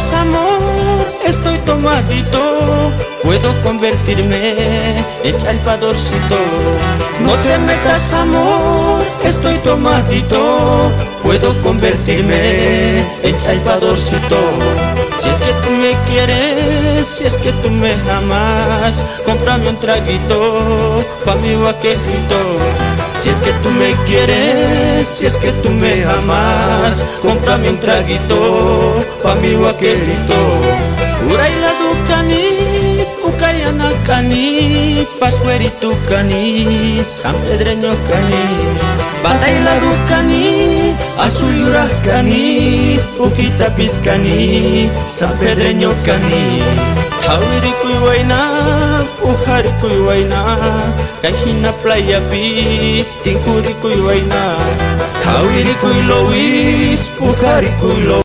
metas amor, estoy tomadito. Puedo convertirme en chalpadorcito. No te metas amor, estoy tomadito. Puedo convertirme en chalpadorcito. Si es que tú me quieres, si es que tú me amas, cómprame un traguito pa' mi vaquerito. Si es que tú me quieres, si es que tú me amas, cómprame un traguito pa' mi vaquerito. Uraila dukani, ukayana cani, pascuerito cani, San Pedreño cani. Bataila dukani, azuyurah cani, ukita piscani, San Pedreño cani. Tawiri kuy waina, uhari kuy waina, kahina playa pi, tingkuri kuy waina. Tawiri kuy lowis, uhari kuy lowis.